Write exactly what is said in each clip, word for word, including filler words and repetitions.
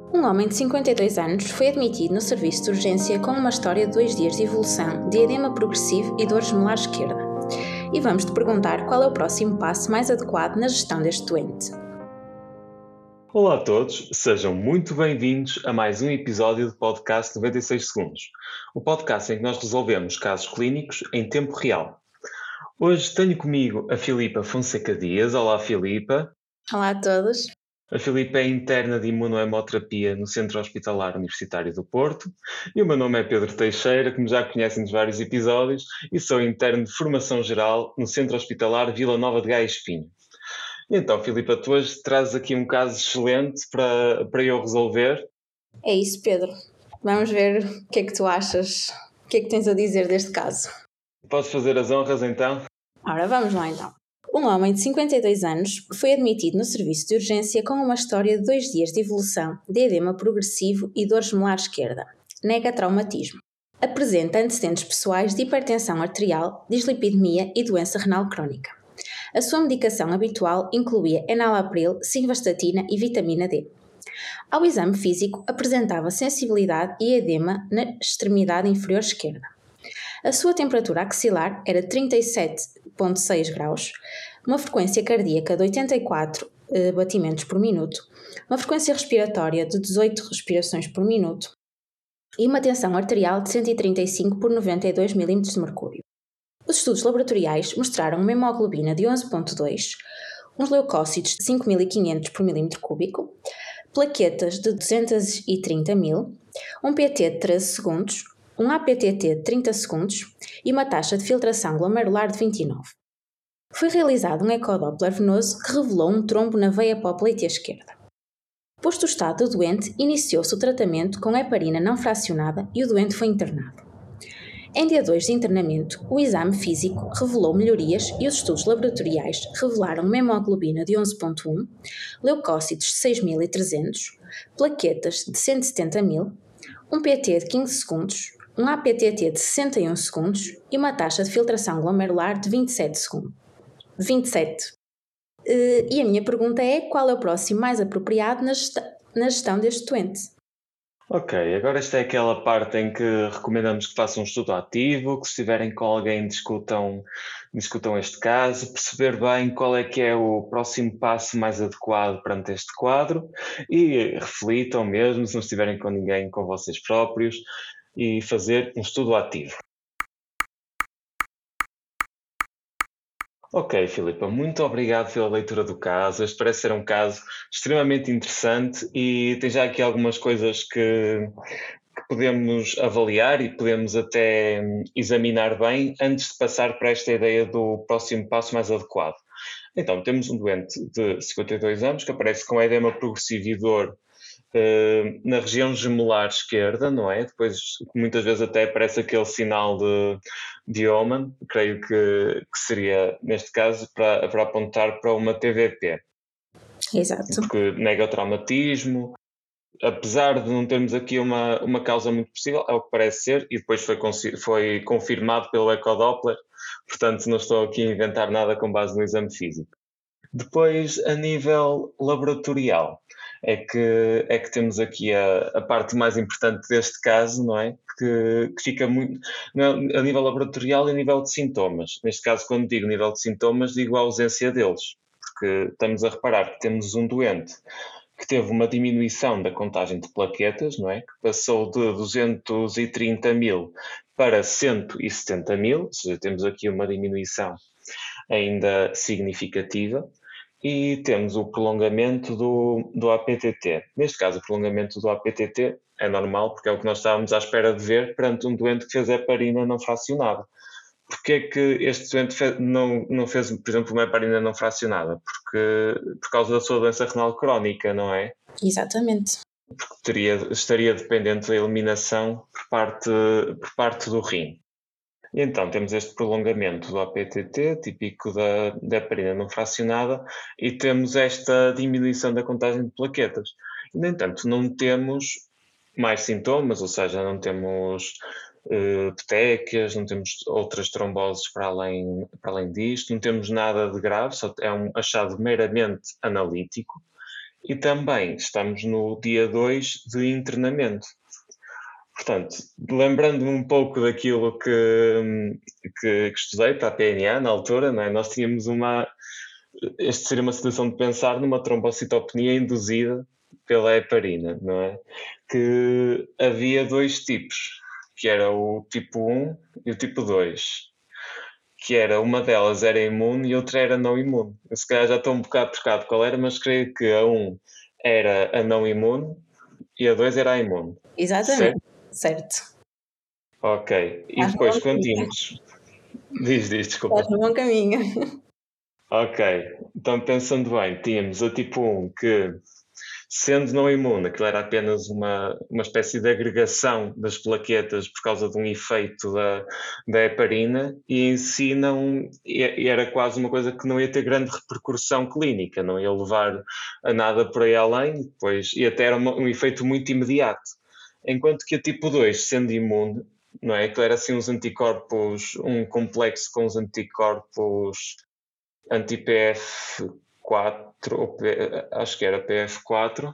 Um homem de cinquenta e dois anos foi admitido no serviço de urgência com uma história de dois dias de evolução de edema progressivo e dores molar esquerda. E vamos te perguntar qual é o próximo passo mais adequado na gestão deste doente. Olá a todos, sejam muito bem-vindos a mais um episódio do podcast noventa e seis segundos, o podcast em que nós resolvemos casos clínicos em tempo real. Hoje tenho comigo a Filipa Fonseca Dias. Olá, Filipa. Olá a todos. A Filipa é interna de imunohemoterapia no Centro Hospitalar Universitário do Porto e o meu nome é Pedro Teixeira, como já conhecem dos vários episódios, e sou interno de formação geral no Centro Hospitalar Vila Nova de Gaia Espinho. Então, Filipa, tu hoje trazes aqui um caso excelente para, para eu resolver. É isso, Pedro. Vamos ver o que é que tu achas, o que é que tens a dizer deste caso. Podes fazer as honras, então? Ora, vamos lá então. Um homem de cinquenta e dois anos foi admitido no serviço de urgência com uma história de dois dias de evolução de edema progressivo e dores molar esquerda. Nega traumatismo. Apresenta antecedentes pessoais de hipertensão arterial, dislipidemia e doença renal crónica. A sua medicação habitual incluía enalapril, simvastatina e vitamina D. Ao exame físico, apresentava sensibilidade e edema na extremidade inferior esquerda. A sua temperatura axilar era trinta e sete vírgula seis graus, uma frequência cardíaca de oitenta e quatro eh, batimentos por minuto, uma frequência respiratória de dezoito respirações por minuto e uma tensão arterial de cento e trinta e cinco por noventa e dois milímetros de mercúrio. Os estudos laboratoriais mostraram uma hemoglobina de onze vírgula dois, uns leucócitos de cinco mil e quinhentos por milímetro cúbico, plaquetas de duzentos e trinta mil, um P T de treze segundos, um A P T T de trinta segundos e uma taxa de filtração glomerular de vinte e nove. Foi realizado um ecodoppler venoso que revelou um trombo na veia apopleite esquerda. Posto o estado do doente, iniciou-se o tratamento com heparina não fracionada e o doente foi internado. Em dia dois de internamento, o exame físico revelou melhorias e os estudos laboratoriais revelaram uma hemoglobina de onze vírgula um, leucócitos de seis mil e trezentos, plaquetas de cento e setenta mil, um P T de quinze segundos, um A P T T de sessenta e um segundos e uma taxa de filtração glomerular de vinte e sete segundos. vinte e sete. Uh, e a minha pergunta é: qual é o próximo mais apropriado na gestão, na gestão deste doente? Ok, agora esta é aquela parte em que recomendamos que façam um estudo ativo, que se estiverem com alguém discutam, discutam este caso, perceber bem qual é que é o próximo passo mais adequado perante este quadro e reflitam mesmo, se não estiverem com ninguém, com vocês próprios, e fazer um estudo ativo. Ok, Filipa, muito obrigado pela leitura do caso. Este parece ser um caso extremamente interessante e tem já aqui algumas coisas que, que podemos avaliar e podemos até hum, examinar bem antes de passar para esta ideia do próximo passo mais adequado. Então, temos um doente de cinquenta e dois anos que aparece com edema progressivo e dor Uh, na região gemelar esquerda, não é? Depois, muitas vezes até aparece aquele sinal de, de Oman, creio que, que seria, neste caso, para, para apontar para uma T V P. Exato. Porque nega o traumatismo, apesar de não termos aqui uma, uma causa muito possível, é o que parece ser, e depois foi, foi confirmado pelo ecodoppler, portanto não estou aqui a inventar nada com base no exame físico. Depois, a nível laboratorial, é que, é que temos aqui a, a parte mais importante deste caso, não é? Que, que fica muito não é, a nível laboratorial e a nível de sintomas. Neste caso, quando digo nível de sintomas, digo a ausência deles, porque estamos a reparar que temos um doente que teve uma diminuição da contagem de plaquetas, não é? Que passou de duzentos e trinta mil para cento e setenta mil, ou seja, temos aqui uma diminuição ainda significativa. E temos o prolongamento do, do A P T T. Neste caso, o prolongamento do A P T T é normal, porque é o que nós estávamos à espera de ver perante um doente que fez heparina não fracionada. Porquê é que este doente fez, não, não fez, por exemplo, uma heparina não fracionada? Porque, por causa da sua doença renal crónica, não é? Exatamente. Porque teria, estaria dependente da eliminação por parte, por parte do rim. E então temos este prolongamento do A P T T, típico da, da heparina não fracionada, e temos esta diminuição da contagem de plaquetas. E, no entanto, não temos mais sintomas, ou seja, não temos uh, petequias, não temos outras tromboses para além, para além disto, não temos nada de grave, só é um achado meramente analítico. e também estamos no dia dois de internamento. Portanto, lembrando-me um pouco daquilo que, que, que estudei para a P N A na altura, não é? Nós tínhamos uma. Esta seria uma situação de pensar numa trombocitopenia induzida pela heparina, não é? Que havia dois tipos, que era o tipo um e o tipo dois. Que era, uma delas era imune e outra era não imune. Eu se calhar já estou um bocado trocado qual era, mas creio que a um era a não imune e a dois era a imune. Exatamente, certo. certo. Ok, e Estás depois quando tínhamos... Diz, diz, desculpa. Estás no bom caminho. Ok, então pensando bem, tínhamos a tipo um que, sendo não imune, aquilo era apenas uma, uma espécie de agregação das plaquetas por causa de um efeito da, da heparina, e em si não, e era quase uma coisa que não ia ter grande repercussão clínica, não ia levar a nada por aí além, pois, e até era um, um efeito muito imediato. Enquanto que a tipo dois, sendo imune, não é? Que era assim uns anticorpos, um complexo com os anticorpos anti-P F quatro, ou P, acho que era P F quatro,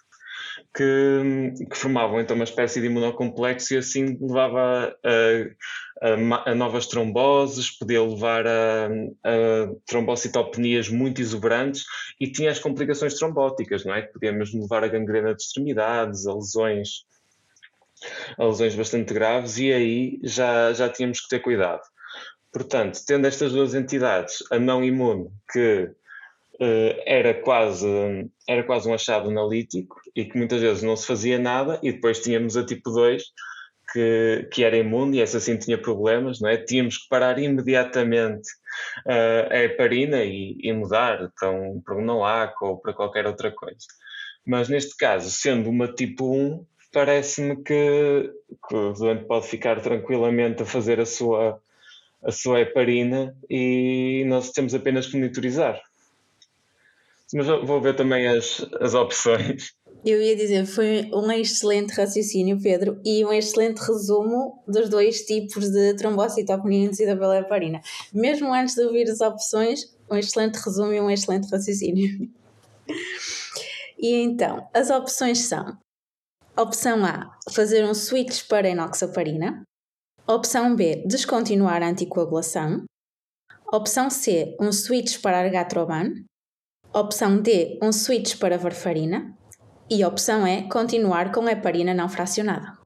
que, que formavam então uma espécie de imunocomplexo e assim levava a, a, a novas tromboses, podia levar a, a trombocitopenias muito exuberantes e tinha as complicações trombóticas, não é? Que podia mesmo levar a gangrena de extremidades, a lesões, a lesões bastante graves, e aí já, já tínhamos que ter cuidado. Portanto, tendo estas duas entidades, a não imune, que uh, era, quase, era quase um achado analítico e que muitas vezes não se fazia nada, e depois tínhamos a tipo dois, que, que era imune e essa sim tinha problemas, não é? Tínhamos que parar imediatamente uh, a heparina e, e mudar para um, para um NOAC ou para qualquer outra coisa. Mas neste caso, sendo uma tipo um, parece-me que, que o doente pode ficar tranquilamente a fazer a sua a sua heparina e nós temos apenas que monitorizar. Mas vou ver também as, as opções. Eu ia dizer, foi um excelente raciocínio, Pedro, e um excelente resumo dos dois tipos de trombocitopenia induzida pela heparina. Mesmo antes de ouvir as opções, um excelente resumo e um excelente raciocínio. E então, as opções são: opção A, fazer um switch para enoxaparina. Opção B, descontinuar a anticoagulação. Opção C, um switch para argatroban. Opção D, um switch para varfarina. E opção E, continuar com a heparina não fracionada.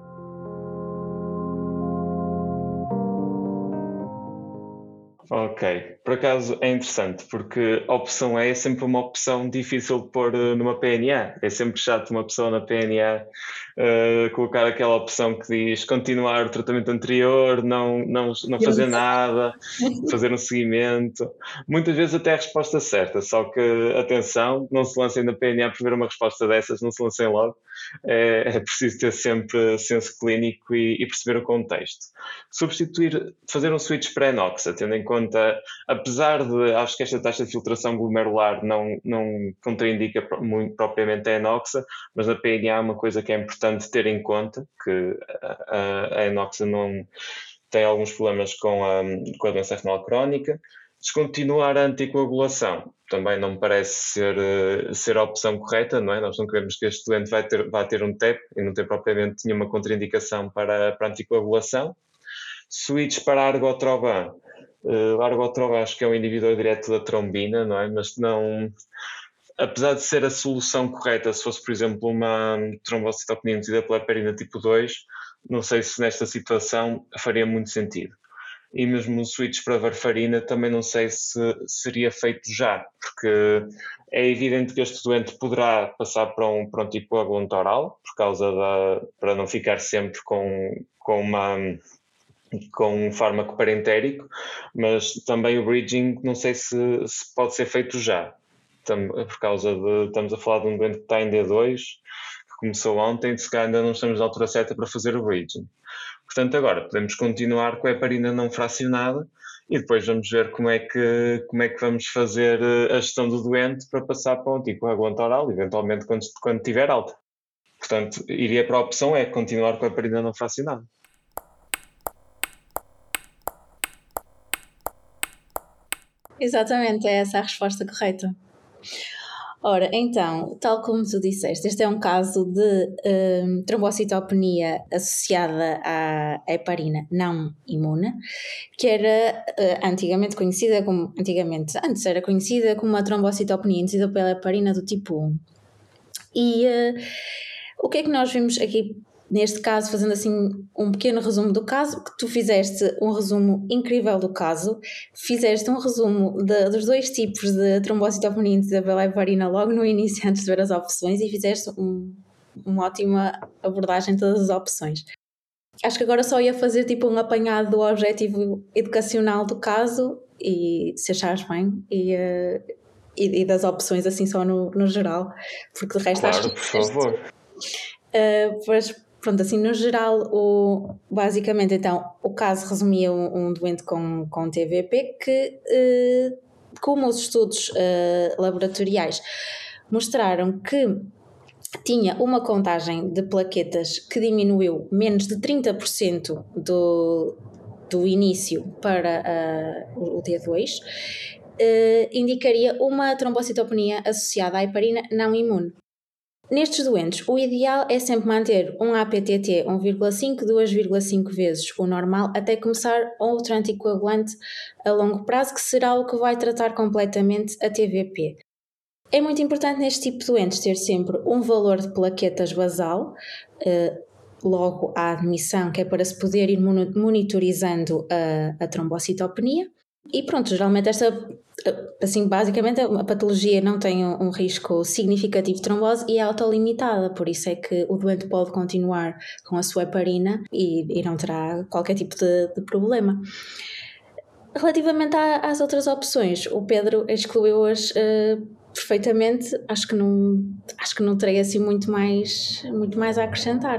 Ok, por acaso é interessante, porque a opção E é sempre uma opção difícil de pôr numa P N A. É sempre chato uma pessoa na P N A uh, colocar aquela opção que diz continuar o tratamento anterior, não, não, não fazer nada, fazer um seguimento. Muitas vezes até a resposta certa, só que, atenção, não se lancem na P N A por ver uma resposta dessas, não se lancem logo. É, é preciso ter sempre senso clínico e, e perceber o contexto. Substituir, fazer um switch para enoxa, tendo em conta, apesar de, acho que esta taxa de filtração glomerular não, não contraindica muito propriamente a enoxa, mas na P N A é uma coisa que é importante ter em conta, que a, a enoxa não tem alguns problemas com a, com a doença renal crónica. Descontinuar a anticoagulação também não me parece ser, ser a opção correta, não é? Nós não queremos que este doente vai ter, vai ter um T E P e não ter propriamente nenhuma contraindicação para, para a anticoagulação. Switch para argotroban. Uh, argotroban acho que é um inibidor direto da trombina, não é? Mas não... Apesar de ser a solução correta, se fosse, por exemplo, uma trombocitopenia induzida pela heparina tipo dois, não sei se nesta situação faria muito sentido. E mesmo o switch para varfarina também não sei se seria feito já, porque é evidente que este doente poderá passar para um, para um anticoagulante oral, por causa da, para não ficar sempre com, com uma... com um fármaco parentérico, mas também o bridging não sei se, se pode ser feito já, por causa de, estamos a falar de um doente que está em D dois, que começou ontem, se calhar ainda não estamos na altura certa para fazer o bridging. Portanto, agora podemos continuar com a heparina não fracionada e depois vamos ver como é que, como é que vamos fazer a gestão do doente para passar para um anticoagulante oral, eventualmente quando, quando tiver alta. Portanto, iria para a opção E, continuar com a heparina não fracionada. Exatamente, é essa a resposta correta. Ora, então, tal como tu disseste, este é um caso de um, trombocitopenia associada à heparina não imune, que era uh, antigamente conhecida como, antigamente, antes era conhecida como uma trombocitopenia induzida pela heparina do tipo um. E uh, o que é que nós vimos aqui neste caso, fazendo assim um pequeno resumo do caso, que tu fizeste um resumo incrível do caso, fizeste um resumo de, dos dois tipos de trombocitopenia induzida pela heparina logo no início, antes de ver as opções, e fizeste um, uma ótima abordagem de todas as opções. Acho que agora só ia fazer tipo um apanhado do objetivo educacional do caso, e se achares bem, e, uh, e, e das opções assim só no, no geral, porque de resto claro, acho que... por favor. Uh, pois, pronto, assim no geral, o, basicamente então o caso resumia um, um doente com, com T V P que, uh, como os estudos uh, laboratoriais mostraram que tinha uma contagem de plaquetas que diminuiu menos de trinta por cento do, do início para uh, o D dois, uh, indicaria uma trombocitopenia associada à heparina não imune. Nestes doentes, o ideal é sempre manter um A P T T um vírgula cinco, dois vírgula cinco vezes o normal até começar outro anticoagulante a longo prazo, que será o que vai tratar completamente a T V P. É muito importante neste tipo de doentes ter sempre um valor de plaquetas basal, eh, logo à admissão, que é para se poder ir monitorizando a, a trombocitopenia. E pronto, geralmente esta, assim, basicamente a patologia não tem um, um risco significativo de trombose e é autolimitada, por isso é que o doente pode continuar com a sua heparina e, e não terá qualquer tipo de, de problema. Relativamente à, às outras opções, o Pedro excluiu-as uh, perfeitamente, acho que não, acho que não terei assim muito mais, muito mais a acrescentar.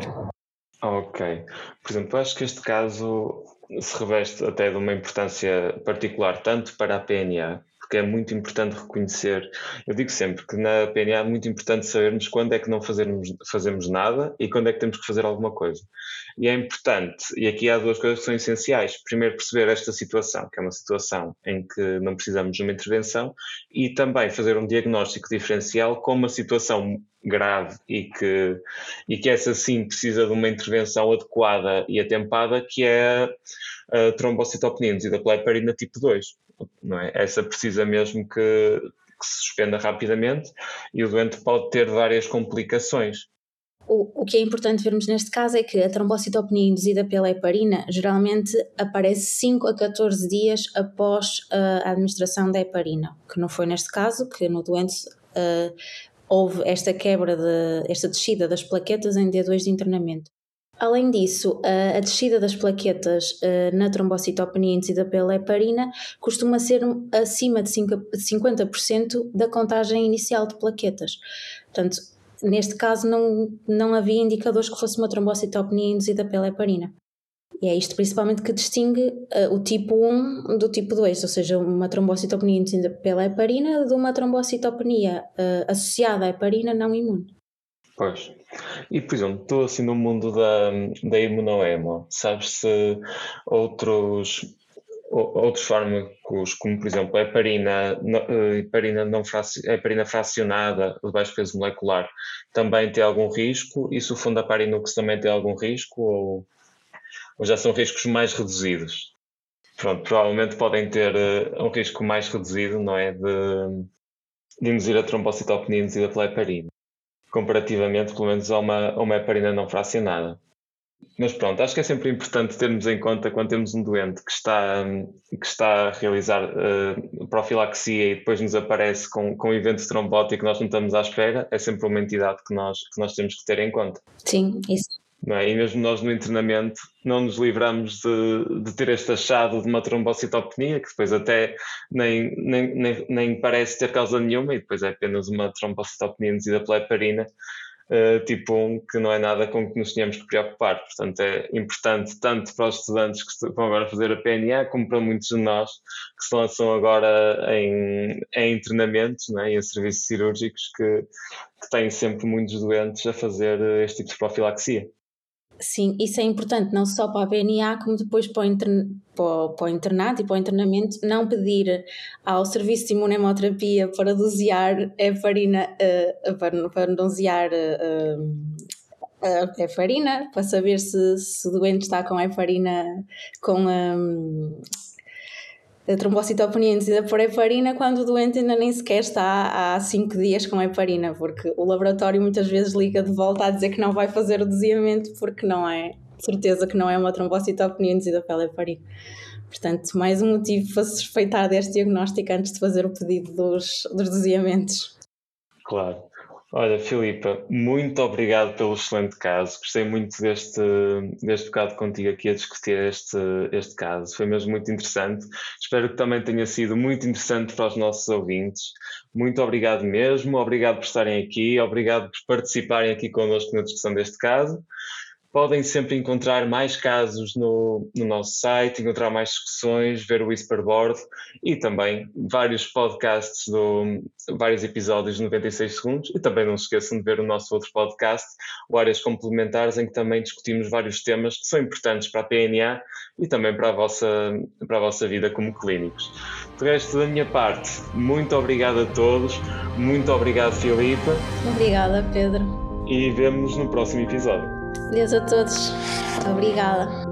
Ok. Por exemplo, acho que este caso se reveste até de uma importância particular, tanto para a P N A, porque é muito importante reconhecer, eu digo sempre que na P N A é muito importante sabermos quando é que não fazermos, fazemos nada e quando é que temos que fazer alguma coisa. E é importante, e aqui há duas coisas que são essenciais. Primeiro, perceber esta situação, que é uma situação em que não precisamos de uma intervenção, e também fazer um diagnóstico diferencial com uma situação grave e que, e que essa sim precisa de uma intervenção adequada e atempada, que é a trombocitopenia induzida pela heparina tipo dois. Não é? Essa precisa mesmo que, que se suspenda rapidamente e o doente pode ter várias complicações. O, o que é importante vermos neste caso é que a trombocitopenia induzida pela heparina geralmente aparece cinco a catorze dias após a administração da heparina, que não foi neste caso, que no doente uh, houve esta quebra, de, esta descida das plaquetas em D dois de internamento. Além disso, a, a descida das plaquetas uh, na trombocitopenia induzida pela heparina costuma ser acima de cinquenta por cento da contagem inicial de plaquetas. Portanto, neste caso não, não havia indicadores que fosse uma trombocitopenia induzida pela heparina. E é isto principalmente que distingue uh, o tipo um do tipo dois, ou seja, uma trombocitopenia induzida pela heparina de uma trombocitopenia uh, associada à heparina não imune. Pois. E, por exemplo, estou assim no mundo da, da imunohemo, sabes se outros, outros fármacos, como por exemplo a heparina, heparina, não fraci, heparina fracionada de baixo peso molecular, também tem algum risco? E se o fundaparinux também tem algum risco? Ou, ou já são riscos mais reduzidos? Pronto, provavelmente podem ter uh, um risco mais reduzido, não é? De, de induzir a trombocitopenia induzida pela heparina, comparativamente, pelo menos, a uma, a uma heparina não fracionada. Mas pronto, acho que é sempre importante termos em conta quando temos um doente que está, que está a realizar uh, profilaxia e depois nos aparece com, com um evento trombótico que nós não estamos à espera, é sempre uma entidade que nós, que nós temos que ter em conta. Sim, isso. Não é? E mesmo nós no internamento não nos livramos de, de ter este achado de uma trombocitopenia, que depois até nem, nem, nem, nem parece ter causa nenhuma e depois é apenas uma trombocitopenia induzida pela heparina, uh, tipo um, que não é nada com que nos tenhamos que preocupar. Portanto, é importante tanto para os estudantes que estão agora a fazer a P N A, como para muitos de nós que se lançam agora em, em internamentos, não é? Em serviços cirúrgicos, que, que têm sempre muitos doentes a fazer este tipo de profilaxia. Sim, isso é importante não só para a P N A, como depois para o, intern... para o, para o internato e para o internamento, não pedir ao serviço de imunoterapia para dosear heparina, uh, para, para dosear uh, a heparina, para saber se, se o doente está com heparina, com um, a trombocitopenia induzida por heparina, quando o doente ainda nem sequer está há cinco dias com heparina, porque o laboratório muitas vezes liga de volta a dizer que não vai fazer o doseamento porque não é, certeza que não é uma trombocitopenia induzida pela heparina. Portanto, mais um motivo para se respeitar deste diagnóstico antes de fazer o pedido dos, dos doseamentos. Claro. Olha, Filipa, muito obrigado pelo excelente caso. Gostei muito deste, deste bocado contigo aqui a discutir este, este caso. Foi mesmo muito interessante. Espero que também tenha sido muito interessante para os nossos ouvintes. Muito obrigado mesmo. Obrigado por estarem aqui. Obrigado por participarem aqui connosco na discussão deste caso. Podem sempre encontrar mais casos no, no nosso site, encontrar mais discussões, ver o Whisperboard e também vários podcasts, do, vários episódios de noventa e seis segundos. E também não se esqueçam de ver o nosso outro podcast, o Áreas Complementares, em que também discutimos vários temas que são importantes para a P N A e também para a vossa, para a vossa vida como clínicos. De resto, da minha parte, muito obrigado a todos, muito obrigado, Filipa. Obrigada, Pedro. E vemo-nos no próximo episódio. Adeus a todos. Obrigada.